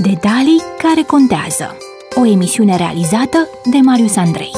Detalii care contează. O emisiune realizată de Marius Andrei.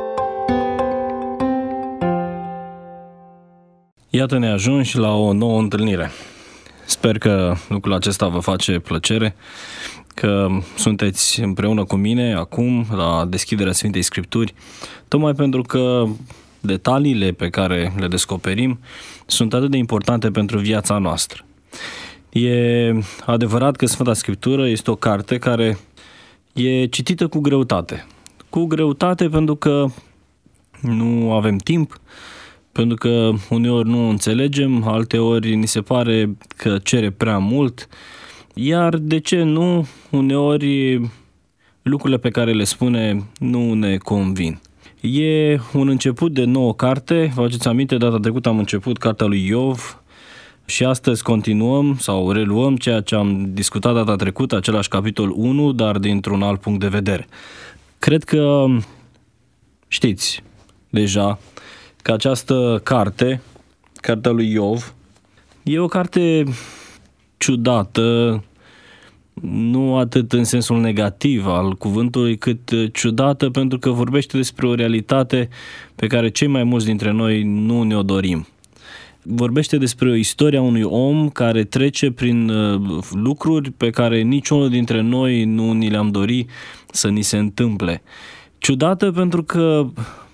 Iată, ne ajungi la o nouă întâlnire. Sper că lucrul acesta vă face plăcere, că sunteți împreună cu mine acum la deschiderea Sfintei Scripturi, tocmai pentru că detaliile pe care le descoperim sunt atât de importante pentru viața noastră. E adevărat că Sfânta Scriptură este o carte care e citită cu greutate. Cu greutate pentru că nu avem timp, pentru că uneori nu înțelegem, alteori ni se pare că cere prea mult, iar de ce nu, uneori lucrurile pe care le spune nu ne convin. E un început de nouă carte, vă aduceți aminte, data trecută am început cartea lui Iov și astăzi continuăm sau reluăm ceea ce am discutat data trecută, același capitol 1, dar dintr-un alt punct de vedere. Cred că știți deja că această carte, cartea lui Iov, e o carte ciudată, nu atât în sensul negativ al cuvântului, cât ciudată pentru că vorbește despre o realitate pe care cei mai mulți dintre noi nu ne-o dorim. Vorbește despre o istorie a unui om care trece prin lucruri pe care niciunul dintre noi nu ni le-am dorit să ni se întâmple. Ciudată pentru că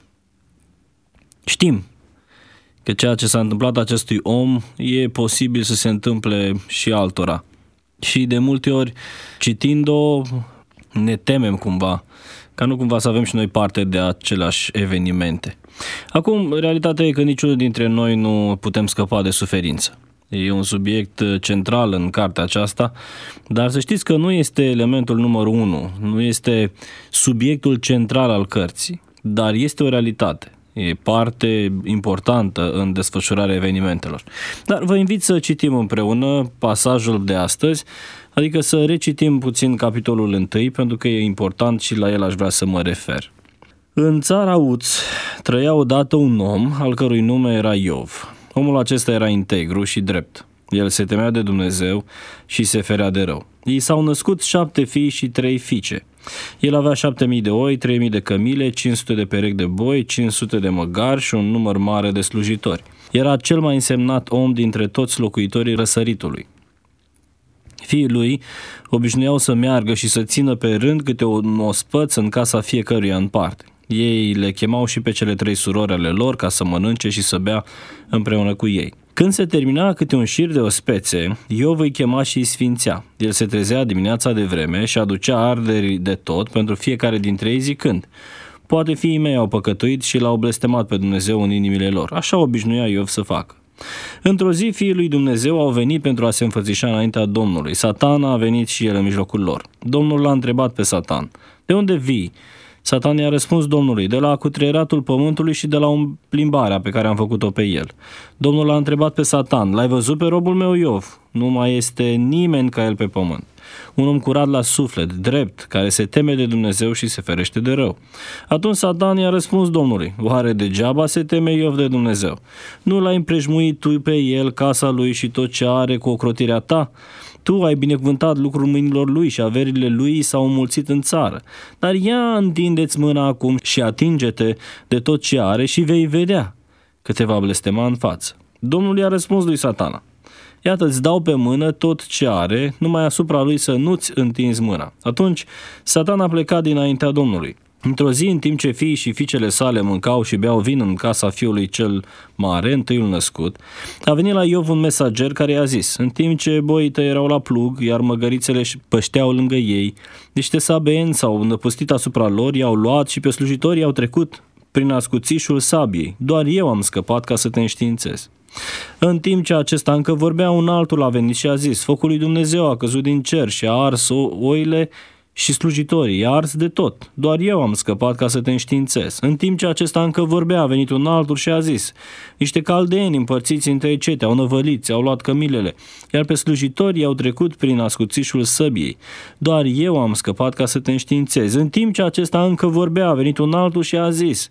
știm că ceea ce s-a întâmplat acestui om e posibil să se întâmple și altora. Și de multe ori, citind-o, ne temem cumva, ca nu cumva să avem și noi parte de aceleași evenimente. Acum, realitatea e că niciunul dintre noi nu putem scăpa de suferință. E un subiect central în cartea aceasta, dar să știți că nu este elementul numărul 1, nu este subiectul central al cărții, dar este o realitate. E parte importantă în desfășurarea evenimentelor. Dar vă invit să citim împreună pasajul de astăzi, adică să recitim puțin capitolul 1, pentru că e important și la el aș vrea să mă refer. În țara Uț trăia odată un om al cărui nume era Iov. Omul acesta era integru și drept. El se temea de Dumnezeu și se ferea de rău. Ei s-au născut 7 fii și 3 fiice. El avea 7.000 de oi, 3.000 de cămile, 500 de perechi de boi, 500 de măgari și un număr mare de slujitori. Era cel mai însemnat om dintre toți locuitorii răsăritului. Fiii lui obișnuiau să meargă și să țină pe rând câte un ospăț în casa fiecăruia în parte. Ei le chemau și pe cele 3 surori ale lor ca să mănânce și să bea împreună cu ei. Când se termina câte un șir de ospețe, Iov îi chema și îi sfințea. El se trezea dimineața de vreme și aducea arderi de tot pentru fiecare dintre ei zicând: poate fiii mei au păcătuit și l-au blestemat pe Dumnezeu în inimile lor. Așa obișnuia Iov să facă. Într-o zi, fiii lui Dumnezeu au venit pentru a se înfățișa înaintea Domnului. Satan a venit și el în mijlocul lor. Domnul l-a întrebat pe Satan: de unde vii? Satan i-a răspuns Domnului: de la cutreieratul pământului și de la plimbarea pe care am făcut-o pe el. Domnul l-a întrebat pe Satan: l-ai văzut pe robul meu Iov? Nu mai este nimeni ca el pe pământ. Un om curat la suflet, drept, care se teme de Dumnezeu și se ferește de rău. Atunci Satan i-a răspuns Domnului: oare degeaba se teme Iov de Dumnezeu? Nu l-ai împrejmuit tu pe el, casa lui și tot ce are cu ocrotirea ta? Tu ai binecuvântat lucrul mâinilor lui și averile lui s-au înmulțit în țară. Dar ia întinde-ți mâna acum și atinge-te de tot ce are și vei vedea că te va blestema în față. Domnul i-a răspuns lui Satana: iată, îți dau pe mână tot ce are, numai asupra lui să nu-ți întinzi mâna. Atunci Satan a plecat dinaintea Domnului. Într-o zi, în timp ce fiii și fiicele sale mâncau și beau vin în casa fiului cel mare, întâiul născut, a venit la Iov un mesager care i-a zis: în timp ce boii tăi erau la plug, iar măgărițele pășteau lângă ei, niște sabeni s-au năpustit asupra lor, i-au luat și pe slujitori i-au trecut prin ascuțișul sabiei. Doar eu am scăpat ca să te înștiințez. În timp ce acesta încă vorbea, un altul a venit și a zis: focul lui Dumnezeu a căzut din cer și a ars oile și slujitorii, i-a ars de tot. Doar eu am scăpat ca să te înștiințez. În timp ce acesta încă vorbea, a venit un altul și a zis: niște caldeeni împărțiți între cete au năvălit, au luat cămilele, iar pe slujitori i-au trecut prin ascuțișul săbiei. Doar eu am scăpat ca să te înștiințez. În timp ce acesta încă vorbea, a venit un altul și a zis: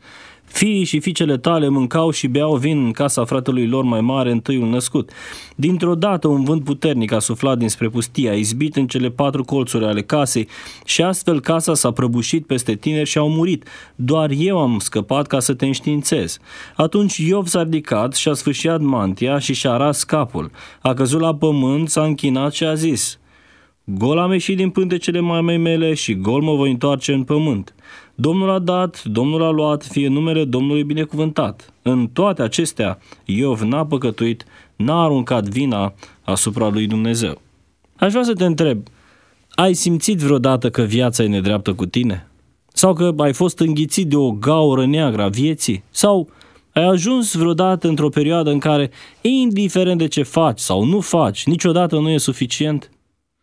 Fiii și fiicele tale mâncau și beau vin în casa fratelui lor mai mare, întâiul născut. Dintr-o dată un vânt puternic a suflat dinspre pustie, a izbit în cele 4 colțuri ale casei și astfel casa s-a prăbușit peste tineri și au murit. Doar eu am scăpat ca să te înștiințez. Atunci Iov s-a ridicat și a sfâșiat mantia și și-a ras capul. A căzut la pământ, s-a închinat și a zis: Gol am ieșit din pântecele mamei mele și gol mă voi întoarce în pământ. Domnul a dat, Domnul a luat, fie numele Domnului binecuvântat. În toate acestea, Iov n-a păcătuit, n-a aruncat vina asupra lui Dumnezeu. Aș vrea să te întreb, ai simțit vreodată că viața e nedreaptă cu tine? Sau că ai fost înghițit de o gaură neagră a vieții? Sau ai ajuns vreodată într-o perioadă în care, indiferent de ce faci sau nu faci, niciodată nu e suficient?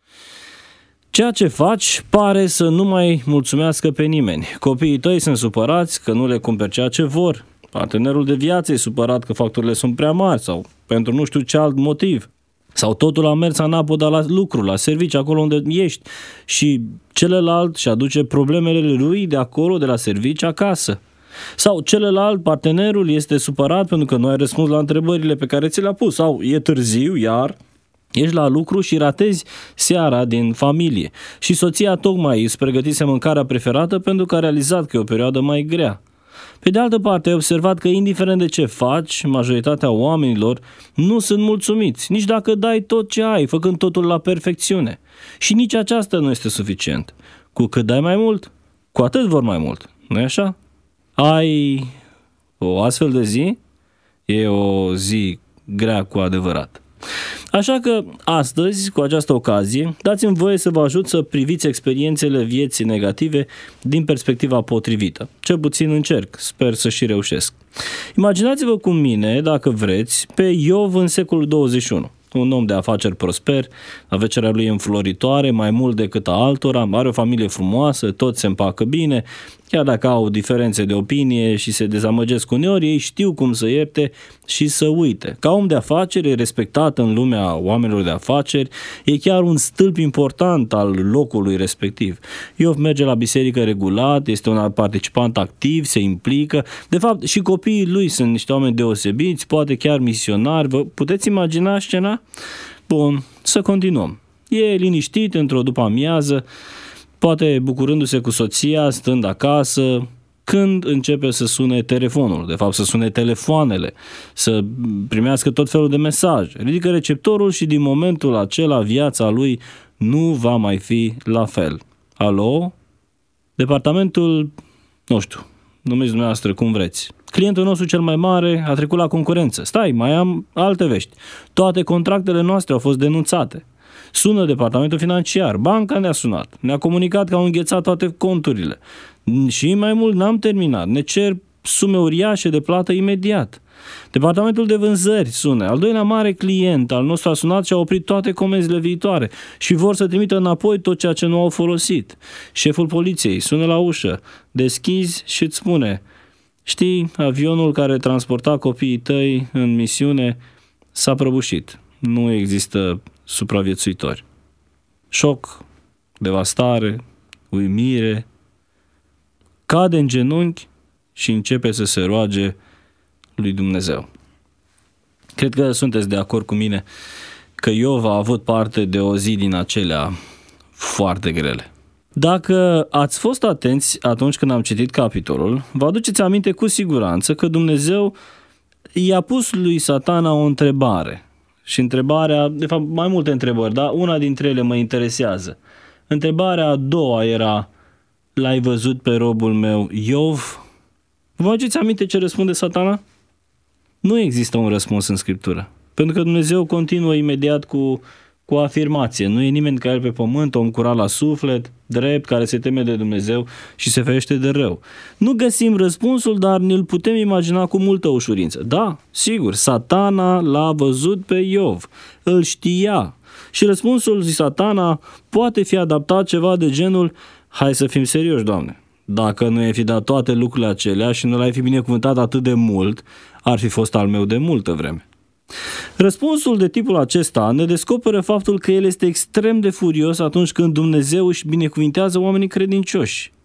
Ceea ce faci pare să nu mai mulțumească pe nimeni. Copiii tăi sunt supărați că nu le cumperi ceea ce vor. Partenerul de viață e supărat că facturile sunt prea mari sau pentru nu știu ce alt motiv. Sau totul a mers anapoda la lucru, la serviciu, acolo unde ești. Și celălalt și aduce problemele lui de acolo, de la serviciu, acasă. Sau celălalt, partenerul, este supărat pentru că nu ai răspuns la întrebările pe care ți le-a pus. Sau e târziu, iar ești la lucru și ratezi seara din familie. Și soția tocmai îți pregătise mâncarea preferată pentru că a realizat că e o perioadă mai grea. Pe de altă parte, ai observat că indiferent de ce faci, majoritatea oamenilor nu sunt mulțumiți, nici dacă dai tot ce ai, făcând totul la perfecțiune. Și nici aceasta nu este suficient. Cu cât dai mai mult, cu atât vor mai mult. Nu-i așa? Ai o astfel de zi? E o zi grea cu adevărat. Așa că astăzi, cu această ocazie, dați-mi voie să vă ajut să priviți experiențele vieții negative din perspectiva potrivită. Cel puțin încerc, sper să și reușesc. Imaginați-vă cu mine, dacă vreți, pe Iov în secolul 21. Un om de afaceri prosper, afacerea lui e înfloritoare, mai mult decât a altora, are o familie frumoasă, toți se împacă bine, chiar dacă au diferențe de opinie și se dezamăgesc uneori, ei știu cum să ierte și să uite. Ca om de afaceri, e respectat în lumea oamenilor de afaceri, e chiar un stâlp important al locului respectiv. Iov merge la biserică regulat, este un participant activ, se implică. De fapt, și copiii lui sunt niște oameni deosebiți, poate chiar misionari. Vă puteți imagina scena? Bun, să continuăm. E liniștit într-o după-amiază, poate bucurându-se cu soția, stând acasă, când începe să sune telefonul, de fapt să sune telefoanele, să primească tot felul de mesaje. Ridică receptorul și din momentul acela viața lui nu va mai fi la fel. Alo? Departamentul, nu știu, numiți dumneavoastră cum vreți. Clientul nostru cel mai mare a trecut la concurență. Stai, mai am alte vești. Toate contractele noastre au fost denunțate. Sună departamentul financiar, banca ne-a sunat, ne-a comunicat că au înghețat toate conturile. Și mai mult n-am terminat, ne cer sume uriașe de plată imediat. Departamentul de vânzări sună, al doilea mare client al nostru a sunat și a oprit toate comenzile viitoare și vor să trimită înapoi tot ceea ce nu au folosit. Șeful poliției sună la ușă, deschizi și îți spune: știi, avionul care transporta copiii tăi în misiune s-a prăbușit, nu există supraviețuitori. Șoc, devastare, uimire, cade în genunchi și începe să se roage lui Dumnezeu. Cred că sunteți de acord cu mine că Iov a avut parte de o zi din acelea foarte grele. Dacă ați fost atenți atunci când am citit capitolul, vă aduceți aminte cu siguranță că Dumnezeu i-a pus lui Satana o întrebare. Și întrebarea, de fapt mai multe întrebări, dar una dintre ele mă interesează. Întrebarea a doua era: l-ai văzut pe robul meu Iov? Vă aduceți aminte ce răspunde Satana? Nu există un răspuns în Scriptură. Pentru că Dumnezeu continuă imediat cu o afirmație. Nu e nimeni ca el pe pământ, om curat la suflet, drept, care se teme de Dumnezeu și se ferește de rău. Nu găsim răspunsul, dar ne-l putem imagina cu multă ușurință. Da, sigur, Satana l-a văzut pe Iov, îl știa. Și răspunsul lui Satana poate fi adaptat ceva de genul: hai să fim serioși, Doamne. Dacă nu i-ai fi dat toate lucrurile acelea și nu l-ai fi binecuvântat atât de mult, ar fi fost al meu de multă vreme. Răspunsul de tipul acesta ne descoperă faptul că el este extrem de furios atunci când Dumnezeu își binecuvintează oamenii credincioși.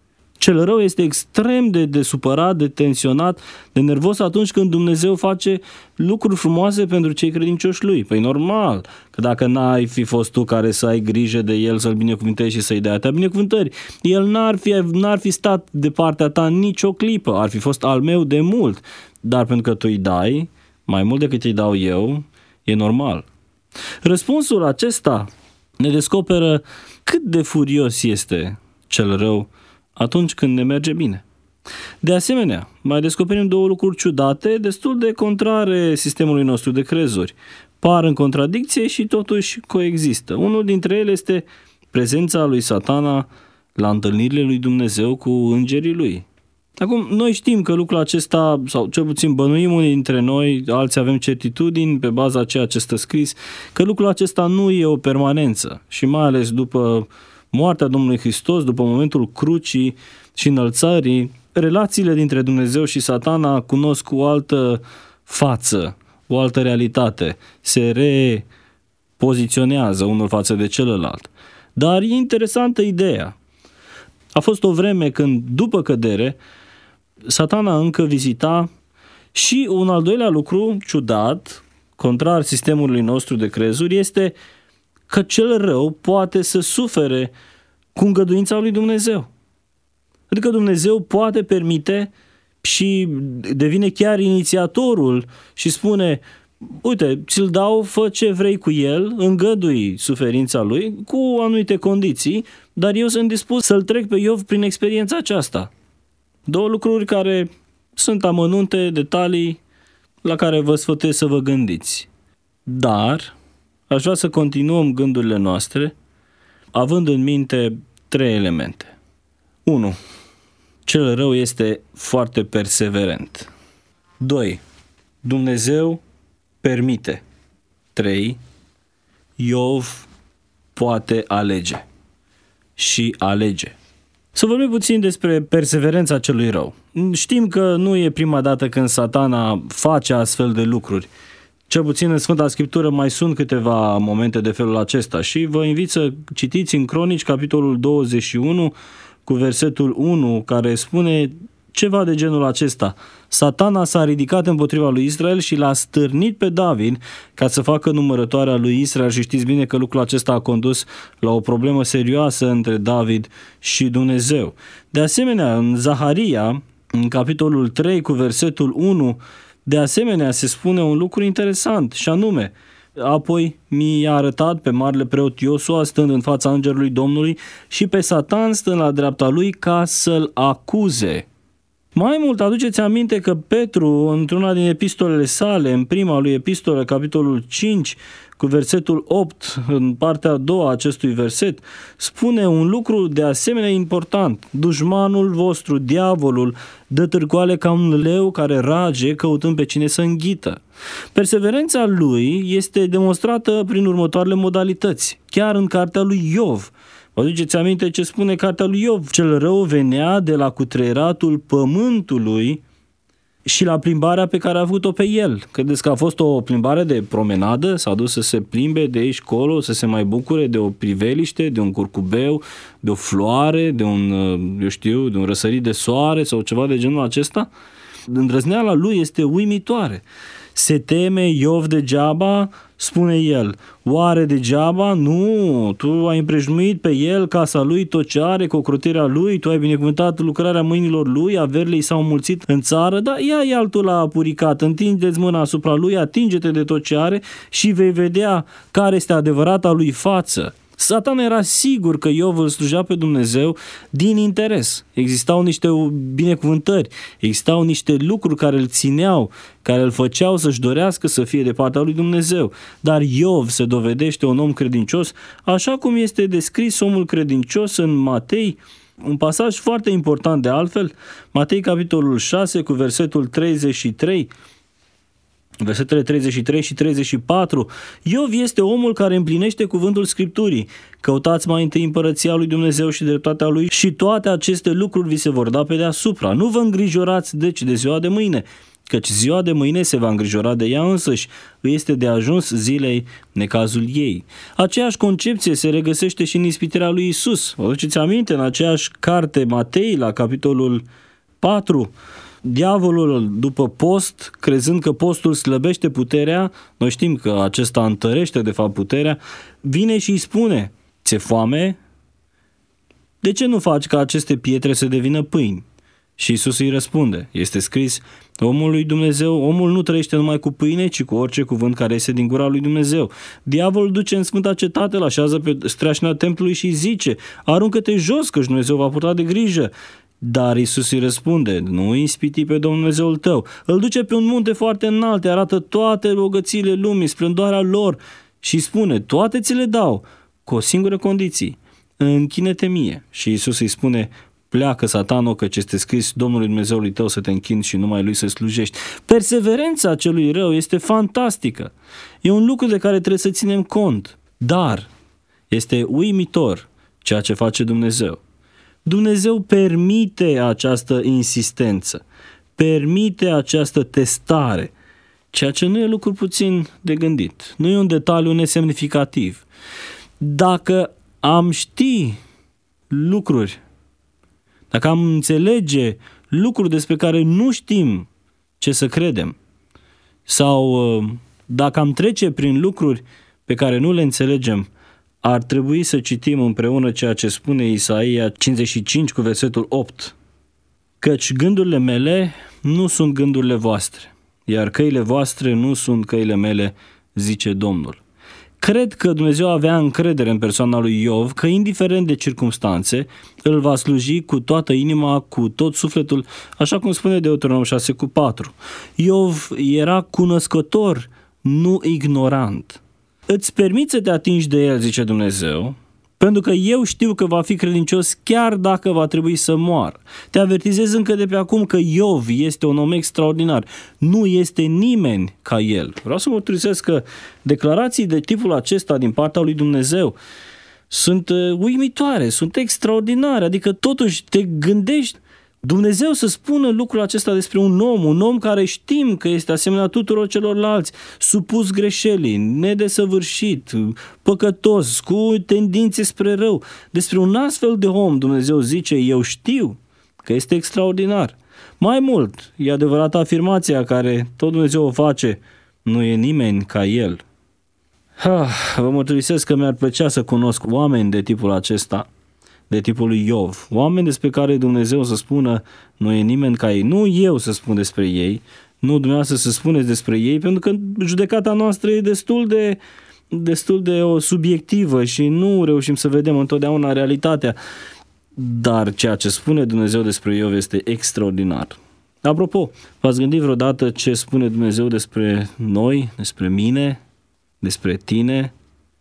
Cel rău este extrem de supărat, de tensionat, de nervos atunci când Dumnezeu face lucruri frumoase pentru cei credincioși lui. Păi normal, că dacă n-ai fi fost tu care să ai grijă de el, să-l binecuvântezi și să-i dea atâtea binecuvântări, el n-ar fi stat de partea ta nicio clipă, ar fi fost al meu de mult. Dar pentru că tu îi dai, mai mult decât îi dau eu, e normal. Răspunsul acesta ne descoperă cât de furios este cel rău atunci când ne merge bine. De asemenea, mai descoperim două lucruri ciudate, destul de contrare sistemului nostru de crezuri. Par în contradicție și totuși coexistă. Unul dintre ele este prezența lui Satana la întâlnirile lui Dumnezeu cu îngerii lui. Acum, noi știm că lucrul acesta, sau cel puțin bănuim unii dintre noi, alții avem certitudini pe baza a ceea ce stă scris, că lucrul acesta nu e o permanență și mai ales după moartea Domnului Hristos, după momentul crucii și înălțării, relațiile dintre Dumnezeu și Satana cunosc o altă față, o altă realitate, se repoziționează unul față de celălalt. Dar e interesantă ideea. A fost o vreme când, după cădere, Satana încă vizita și un al doilea lucru ciudat, contrar sistemului nostru de crezuri, este că cel rău poate să sufere cu îngăduința lui Dumnezeu. Adică Dumnezeu poate permite și devine chiar inițiatorul și spune: uite, ți-l dau, fă ce vrei cu el, îngădui suferința lui cu anumite condiții, dar eu sunt dispus să-l trec pe Iov prin experiența aceasta. Două lucruri care sunt amănunte, detalii la care vă sfătuiesc să vă gândiți. Dar aș vrea să continuăm gândurile noastre având în minte 3 elemente. 1. Cel rău este foarte perseverent. 2. Dumnezeu permite. 3. Iov poate alege. Și alege. Să vorbim puțin despre perseverența celui rău. Știm că nu e prima dată când Satana face astfel de lucruri. Cel puțin în Sfânta Scriptură mai sunt câteva momente de felul acesta și vă invit să citiți în Cronici, capitolul 21, cu versetul 1, care spune ceva de genul acesta. Satana s-a ridicat împotriva lui Israel și l-a stârnit pe David ca să facă numărătoarea lui Israel și știți bine că lucrul acesta a condus la o problemă serioasă între David și Dumnezeu. De asemenea, în Zaharia, în capitolul 3, cu versetul 1, de asemenea se spune un lucru interesant și anume: apoi mi-a arătat pe marele preot Iosua stând în fața îngerului Domnului și pe Satan stând la dreapta lui ca să-l acuze. Mai mult, aduceți aminte că Petru, într-una din epistolele sale, în prima lui epistolă, capitolul 5, cu versetul 8, în partea a doua a acestui verset, spune un lucru de asemenea important. Dușmanul vostru, diavolul, dă târcoale ca un leu care rage căutând pe cine să înghită. Perseverența lui este demonstrată prin următoarele modalități, chiar în cartea lui Iov. Vă aduceți aminte ce spune cartea lui Iov? Cel rău venea de la cutreieratul pământului și la plimbarea pe care a avut-o pe el. Credeți că a fost o plimbare de promenadă? S-a dus să se plimbe de aici colo, să se mai bucure de o priveliște, de un curcubeu, de o floare, de un răsărit de soare sau ceva de genul acesta? Îndrăzneala lui este uimitoare. Se teme Iov degeaba? Spune el. Oare degeaba? Nu, tu ai împrejmuit pe el casa lui, tot ce are, cu ocrotirea lui, tu ai binecuvântat lucrarea mâinilor lui, averile i s-au mulțit în țară, dar ia altul la puricat, întindeți mâna asupra lui, atinge-te de tot ce are și vei vedea care este adevărata lui față. Satana era sigur că Iov îl slujea pe Dumnezeu din interes. Existau niște binecuvântări, existau niște lucruri care îl țineau, care îl făceau să-și dorească să fie de partea lui Dumnezeu. Dar Iov se dovedește un om credincios, așa cum este descris omul credincios în Matei, un pasaj foarte important de altfel, Matei capitolul 6 cu versetul 33, versetele 33 și 34, Iov este omul care împlinește cuvântul Scripturii. Căutați mai întâi împărăția lui Dumnezeu și dreptatea lui și toate aceste lucruri vi se vor da pe deasupra. Nu vă îngrijorați deci de ziua de mâine, căci ziua de mâine se va îngrijora de ea însăși, îi este de ajuns zilei necazul ei. Aceeași concepție se regăsește și în ispitirea lui Iisus. Vă aduceți aminte, în aceeași carte Matei, la capitolul 4, diavolul, după post, crezând că postul slăbește puterea, noi știm că acesta întărește de fapt puterea, vine și îi spune: ți-e foame? De ce nu faci ca aceste pietre să devină pâini? Și Iisus îi răspunde: este scris, omul nu trăiește numai cu pâine, ci cu orice cuvânt care iese din gura lui Dumnezeu. Diavolul duce în sfânta cetate, îl așează pe streașina templului și îi zice: aruncă-te jos, căci Dumnezeu va purta de grijă. Dar Iisus îi răspunde: nu ispiti pe Domnul Dumnezeul tău. Îl duce pe un munte foarte înalt, arată toate bogățiile lumii, splendoarea lor și spune: toate ți le dau, cu o singură condiție: închine-te mie. Și Iisus îi spune: pleacă, Satano, căci este scris Domnului Dumnezeului tău să te închini și numai lui să slujești. Perseverența celui rău este fantastică. E un lucru de care trebuie să ținem cont. Dar este uimitor ceea ce face Dumnezeu. Dumnezeu permite această insistență, permite această testare, ceea ce nu e lucru puțin de gândit. Nu e un detaliu nesemnificativ. Dacă am ști lucruri, dacă am înțelege lucruri despre care nu știm ce să credem, sau dacă am trece prin lucruri pe care nu le înțelegem, ar trebui să citim împreună ceea ce spune Isaia 55 cu versetul 8. Căci gândurile mele nu sunt gândurile voastre, iar căile voastre nu sunt căile mele, zice Domnul. Cred că Dumnezeu avea încredere în persoana lui Iov, că indiferent de circumstanțe, îl va sluji cu toată inima, cu tot sufletul, așa cum spune Deuteronom 6:4. Iov era cunoscător, nu ignorant. Îți permiți să te atingi de el, zice Dumnezeu, pentru că eu știu că va fi credincios chiar dacă va trebui să moară. Te avertizez încă de pe acum că Iov este un om extraordinar. Nu este nimeni ca el. Vreau să mărturisesc că declarații de tipul acesta din partea lui Dumnezeu sunt uimitoare, sunt extraordinare. Adică totuși te gândești Dumnezeu să spună lucrul acesta despre un om care știm că este asemenea tuturor celorlalți, supus greșelii, nedesăvârșit, păcătos, cu tendințe spre rău. Despre un astfel de om Dumnezeu zice: eu știu că este extraordinar. Mai mult, e adevărată afirmația care tot Dumnezeu o face: nu e nimeni ca el. Vă mărturisesc că mi-ar plăcea să cunosc oameni de tipul acesta, de tipul lui Iov, oameni despre care Dumnezeu să spună: nu e nimeni ca ei. Nu eu să spun despre ei, nu dumneavoastră să spuneți despre ei, pentru că judecata noastră e destul de subiectivă și nu reușim să vedem întotdeauna realitatea. Dar ceea ce spune Dumnezeu despre Iov este extraordinar. Apropo, v-ați gândit vreodată ce spune Dumnezeu despre noi, despre mine, despre tine?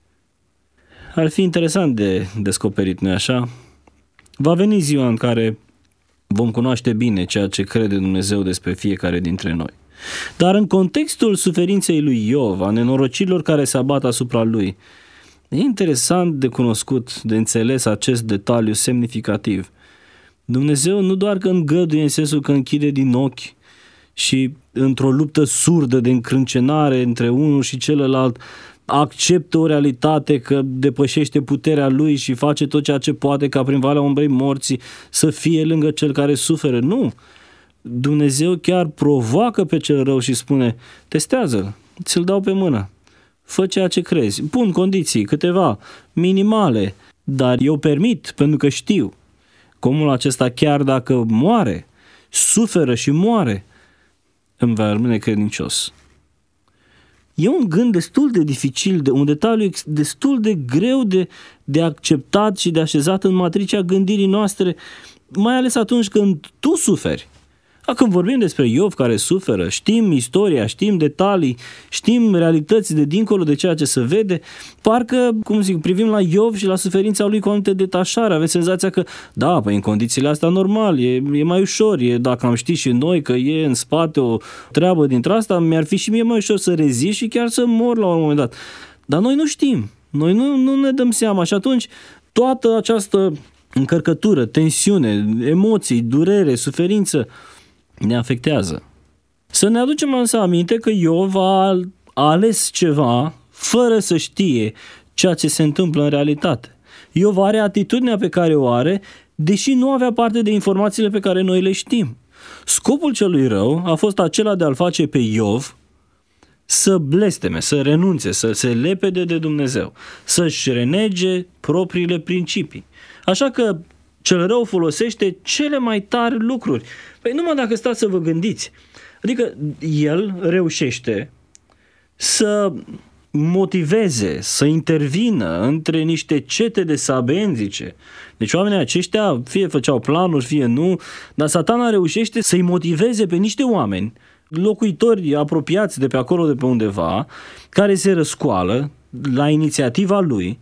Ar fi interesant de descoperit, nu-i așa? Va veni ziua în care vom cunoaște bine ceea ce crede Dumnezeu despre fiecare dintre noi. Dar în contextul suferinței lui Iov, a nenorocirilor care se abat asupra lui, e interesant de cunoscut, de înțeles acest detaliu semnificativ. Dumnezeu nu doar că îngăduie în sensul că închide din ochi și într-o luptă surdă de încrâncenare între unul și celălalt acceptă o realitate că depășește puterea lui și face tot ceea ce poate ca prin valea umbrei morții să fie lângă cel care suferă. Nu! Dumnezeu chiar provoacă pe cel rău și spune: testează-l, ți-l dau pe mână, fă ceea ce crezi, pun condiții, câteva, minimale, dar eu permit pentru că știu că omul acesta, chiar dacă moare, suferă și moare, îmi va rămâne credincios. E un gând destul de dificil, un detaliu destul de greu de acceptat și de așezat în matricea gândirii noastre, mai ales atunci când tu suferi. Când vorbim despre Iov care suferă, știm istoria, știm detalii, știm realități de dincolo de ceea ce se vede, parcă, privim la Iov și la suferința lui cu o anumită detașare, avem senzația că, în condițiile astea normal, e mai ușor, dacă am ști și noi că e în spate o treabă dintre asta, mi-ar fi și mie mai ușor să rezist și chiar să mor la un moment dat. Dar noi nu știm, noi nu ne dăm seama și atunci toată această încărcătură, tensiune, emoții, durere, suferință ne afectează. Să ne aducem însă aminte că Iov a ales ceva fără să știe ceea ce se întâmplă în realitate. Iov are atitudinea pe care o are, deși nu avea parte de informațiile pe care noi le știm. Scopul celui rău a fost acela de a-l face pe Iov să blesteme, să renunțe, să se lepede de Dumnezeu, să-și renege propriile principii. Așa că cel rău folosește cele mai tari lucruri. Păi numai dacă stați să vă gândiți. Adică el reușește să motiveze, să intervină între niște cete de sabeni, zice. Deci oamenii aceștia fie făceau planuri, fie nu, dar Satana reușește să-i motiveze pe niște oameni, locuitori apropiați de pe acolo, de pe undeva, care se răscoală la inițiativa lui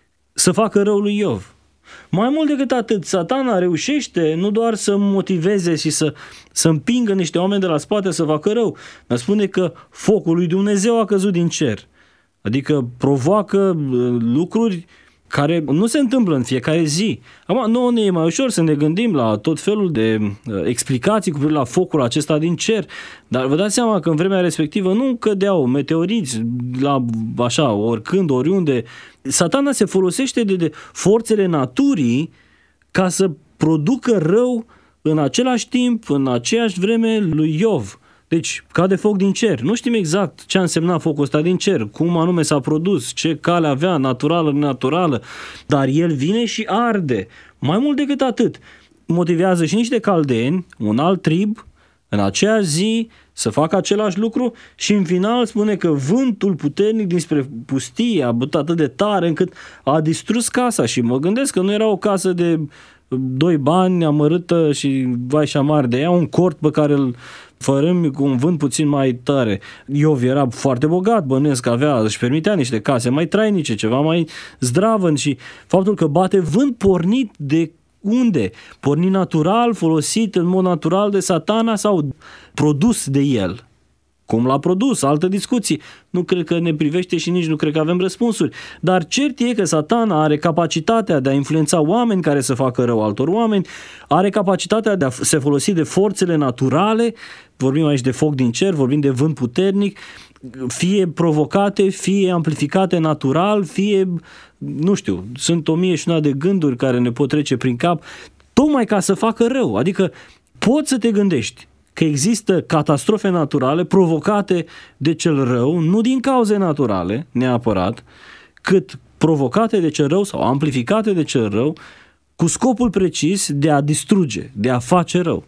să facă rău lui Iov. Mai mult decât atât, Satana reușește nu doar să motiveze și să împingă niște oameni de la spate să facă rău, dar spune că focul lui Dumnezeu a căzut din cer. Adică provoacă lucruri care nu se întâmplă în fiecare zi. Acum, nouă ne e mai ușor să ne gândim la tot felul de explicații cu privire la focul acesta din cer, dar vă dați seama că în vremea respectivă nu cădeau meteoriți la așa, oricând, oriunde. Satana se folosește de forțele naturii ca să producă rău în același timp, în aceeași vreme lui Iov. Deci, cade foc din cer. Nu știm exact ce a însemnat focul ăsta din cer, cum anume s-a produs, ce cale avea, naturală, nenaturală, dar el vine și arde. Mai mult decât atât, motivează și niște caldeeni, un alt trib, în aceeași zi, să facă același lucru și în final spune că vântul puternic dinspre pustie a bătut atât de tare încât a distrus casa și mă gândesc că nu era o casă de 2 bani amărâtă și vai și amar de ea, un cort pe care îl fărâmi cu un vânt puțin mai tare. Iov era foarte bogat, bănuiesc că își permitea niște case mai trainice, ceva mai zdravăn și faptul că bate vânt pornit de unde? Pornit natural, folosit în mod natural de Satana sau produs de el? Cum l-a produs? Altă discuție. Nu cred că ne privește și nici nu cred că avem răspunsuri. Dar cert e că Satana are capacitatea de a influența oameni care să facă rău altor oameni, are capacitatea de a se folosi de forțele naturale, vorbim aici de foc din cer, vorbim de vânt puternic, fie provocate, fie amplificate natural, fie, nu știu, sunt 1001 de gânduri care ne pot trece prin cap, tocmai ca să facă rău. Adică poți să te gândești că există catastrofe naturale provocate de cel rău, nu din cauze naturale, neapărat, cât provocate de cel rău sau amplificate de cel rău, cu scopul precis de a distruge, de a face rău.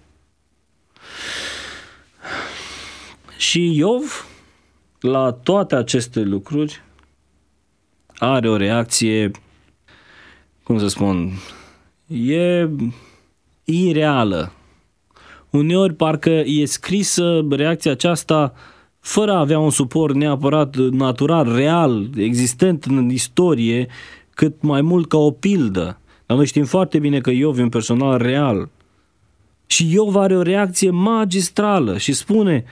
Și Iov, la toate aceste lucruri, are o reacție, cum să spun, e ireală. Uneori parcă e scrisă reacția aceasta fără a avea un suport neapărat natural, real, existent în istorie, cât mai mult ca o pildă. Dar noi știm foarte bine că Iov e un personaj real. Și Iov are o reacție magistrală și spune,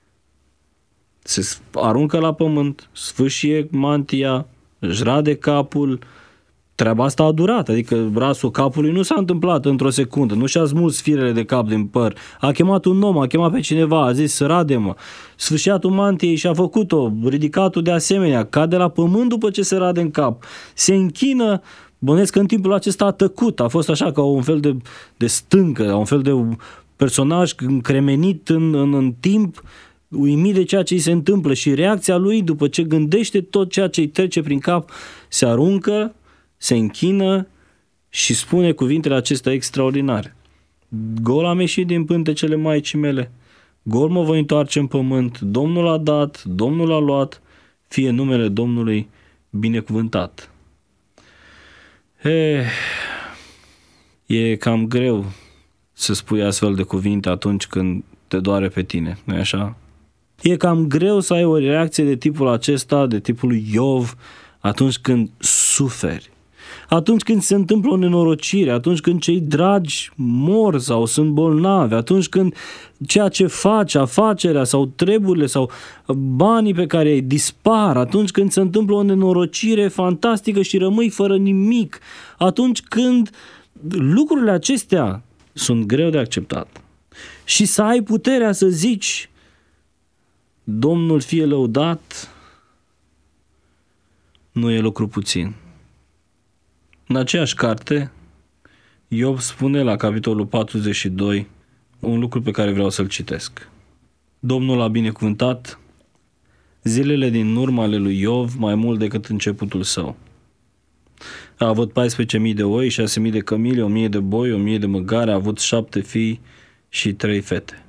se aruncă la pământ, sfâșie mantia, își rade capul. Treaba asta a durat, adică rasul capului nu s-a întâmplat într-o secundă, nu și-a smuls firele de cap din păr, a chemat un om, a chemat pe cineva, a zis rade-mă, sfâșiatul mantiei și-a făcut-o, ridicatul de asemenea, cade la pământ după ce se rade în cap, se închină, bănesc că în timpul acesta a tăcut, a fost așa ca un fel de stâncă, un fel de personaj încremenit în timp, uimit de ceea ce îi se întâmplă și reacția lui după ce gândește tot ceea ce îi trece prin cap, se aruncă, se închină și spune cuvintele acestea extraordinare. Gol am ieșit din pântecele Maicii mele, gol mă voi întoarce în pământ, Domnul a dat, Domnul a luat, fie numele Domnului binecuvântat. E cam greu să spui astfel de cuvinte atunci când te doare pe tine, nu-i așa? E cam greu să ai o reacție de tipul acesta, de tipul lui Iov, atunci când suferi. Atunci când se întâmplă o nenorocire, atunci când cei dragi mor sau sunt bolnavi, atunci când ceea ce faci, afacerea sau treburile sau banii pe care îi dispar, atunci când se întâmplă o nenorocire fantastică și rămâi fără nimic, atunci când lucrurile acestea sunt greu de acceptat. Și să ai puterea să zici, Domnul fie lăudat nu e lucru puțin. În aceeași carte, Iov spune la capitolul 42 un lucru pe care vreau să-l citesc. Domnul a binecuvântat zilele din urmă ale lui Iov mai mult decât începutul său. A avut 14.000 de oi, 6.000 de cămile, 1.000 de boi, 1.000 de măgare, a avut 7 fii și 3 fete.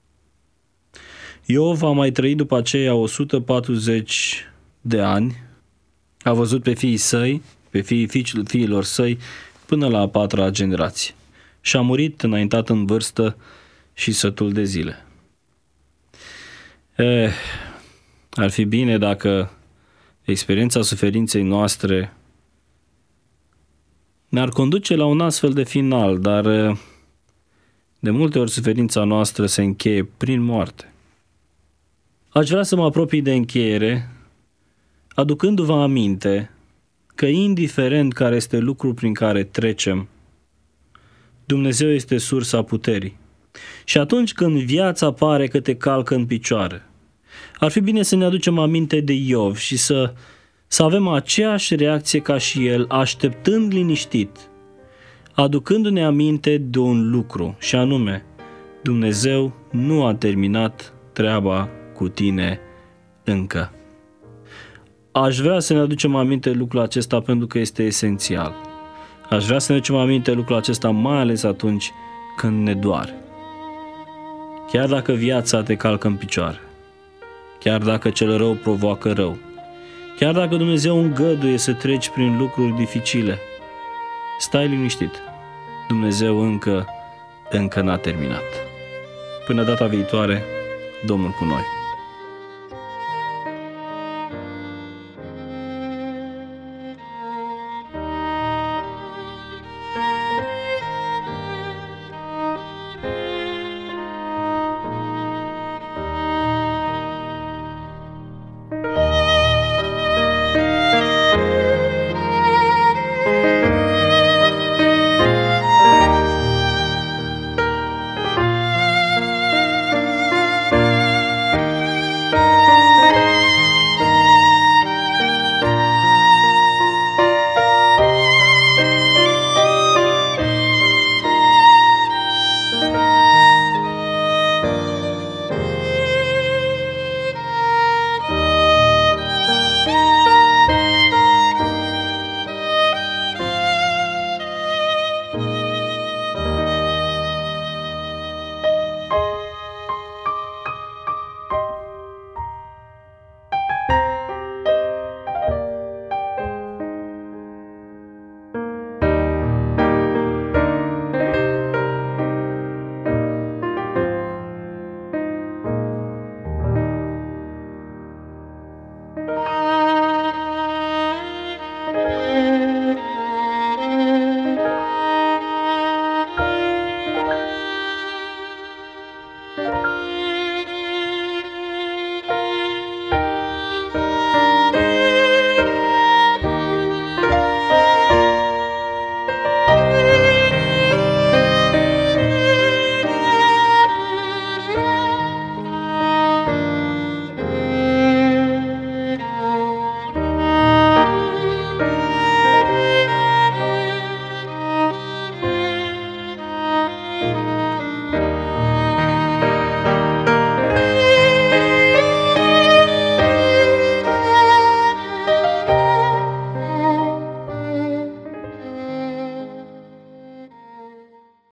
Iov a mai trăit după aceea 140 de ani, a văzut pe fiii săi, pe fiilor săi, până la a 4-a generație și a murit înaintat în vârstă și sătul de zile. Ar fi bine dacă experiența suferinței noastre ne-ar conduce la un astfel de final, dar de multe ori suferința noastră se încheie prin moarte. Aș vrea să mă apropii de încheiere, aducându-vă aminte că indiferent care este lucrul prin care trecem, Dumnezeu este sursa puterii. Și atunci când viața pare că te calcă în picioare, ar fi bine să ne aducem aminte de Iov și să avem aceeași reacție ca și el, așteptând liniștit, aducându-ne aminte de un lucru, și anume, Dumnezeu nu a terminat treaba cu tine încă. Aș vrea să ne aducem aminte lucrul acesta pentru că este esențial. Aș vrea să ne aducem aminte lucrul acesta mai ales atunci când ne doare. Chiar dacă viața te calcă în picioare, chiar dacă cel rău provoacă rău, chiar dacă Dumnezeu îngăduie să treci prin lucruri dificile, stai liniștit. Dumnezeu încă n-a terminat. Până data viitoare, Domnul cu noi.